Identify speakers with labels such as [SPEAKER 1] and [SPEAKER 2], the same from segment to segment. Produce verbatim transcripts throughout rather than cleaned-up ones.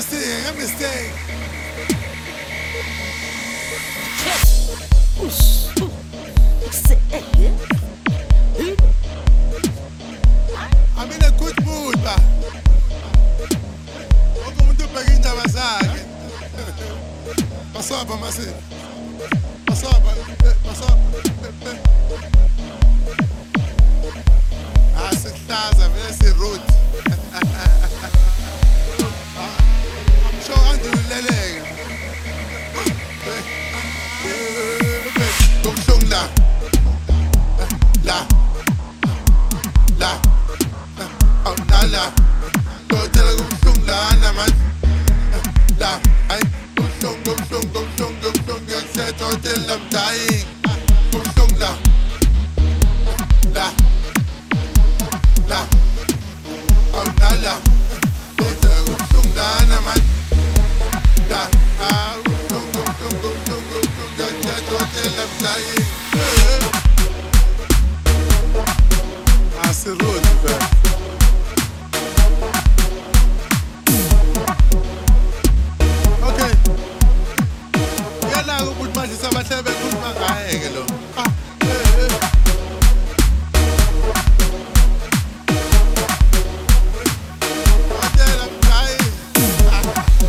[SPEAKER 1] sing, let me sing. I'm in a good mood, ba. Wonke umuntu ubheka indaba zakhe. Pasapha mase. Pasapha, pasapha. Ah, sihlaza vese road. I'm sure anduleleke. Kumhlung la. La. La. Oh, la la. Totela kumhlung la naman. La. Ay, kumhlung, kumhlung, kumhlung, kumhlung. Ngiyase totela I'm dying. Kumhlung la. La. La. Oh, la la. Totela kumhlung la naman. La. Ah, kumhlung, kumhlung, kumhlung, kumhlung. Ngiyase totela I'm dying. Ah, c'est rude, man. Okay. Ngiyala ukuthi manje sabahle bekhuluma ngaye ke lo. Ah, eh, eh. Totela I'm dying. Ah.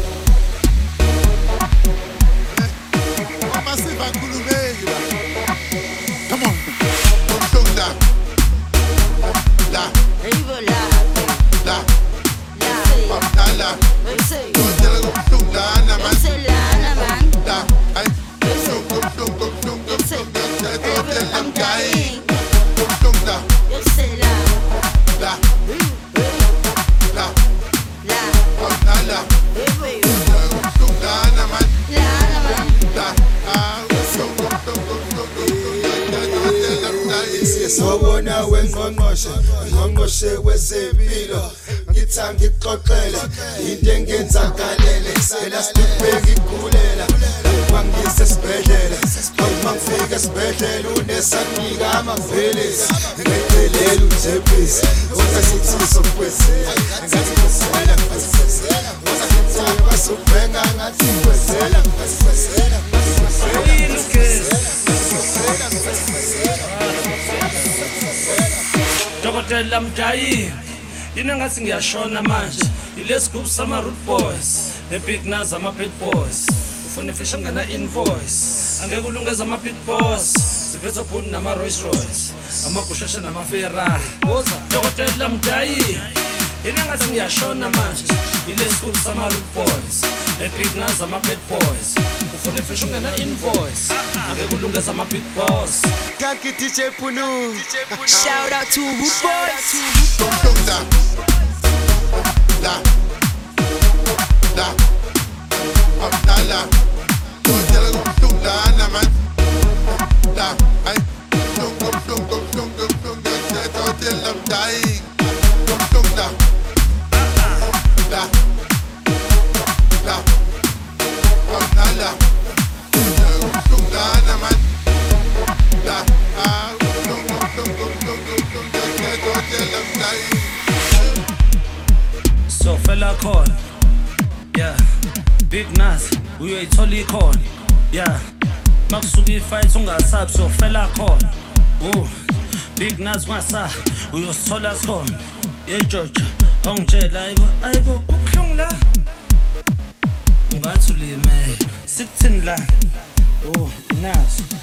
[SPEAKER 1] Eh. Mama siva khulumeki ba. Come on. Kumhlung la. La. La. Oh, la la. Totela kumhlung la naman. La. Ay. Kumhlung, kumhlung, kumhlung, kumhlung. Ngiyase totela I'm dying. Kumhlung la. La. La. Oh, la la. Totela kumhlung la naman. La. Ah, kumhlung, kumhlung, kumhlung, kumhlung. Ngiyase totela I'm dying.
[SPEAKER 2] Sawubona wengqongqoshe ngqongqoshe wezempilo ngithanga ngixoxele into engenzakalele elasibheka igulela kwangise esibhedlela uma ngifika esibhedlela unesanika amavelisi ngecelele ujebisi uzasithiso kwesela ngathi kwesela kwesela uzasithiso basubhenga ngathi kwesela kwesela
[SPEAKER 3] Dokotela I'm dying. Yini ngathi ngiyashona manje. Ilesi group sama root boys. The big Nas ama big boys. Ufuna fish ngana invoice. Angeke ulungeza ama big boss. Siphetha phone nama Rolls Royce. Amagushasha nama Ferrari. Woza Dokotela I'm dying. Yini ngathi ngiyashona manje. Ilesi group sama root boys. The big Nas ama big boys. Ufuna fish ngana invoice. Angeke ulungeza ama big boss.
[SPEAKER 2] Kanki D J Punu.
[SPEAKER 4] Shout out to Root Boys.
[SPEAKER 1] Kumhlung la. La. La. Oh, la la. Totela kumhlung la naman. La. Ay. Kumhlung, kumhlung, kumhlung, kumhlung. Ngiyase totela I'm dying. Kumhlung la. La. La. Oh, la la. Totela kumhlung la naman. La. Ah, kumhlung, kumhlung, kumhlung, kumhlung. Ngiyase totela I'm dying.
[SPEAKER 3] So fella call, yeah. Big Nas, uyoyithola ikhona, yeah. Makusuka ifight ungasabi, so fella call. Oh, Big Nas ungasa, uyosithola sikhona. Yeah George, ongitshela ayibo, ayibo kubuhlungu la. Ungathi ulime, sikuthini la? Oh, Nas.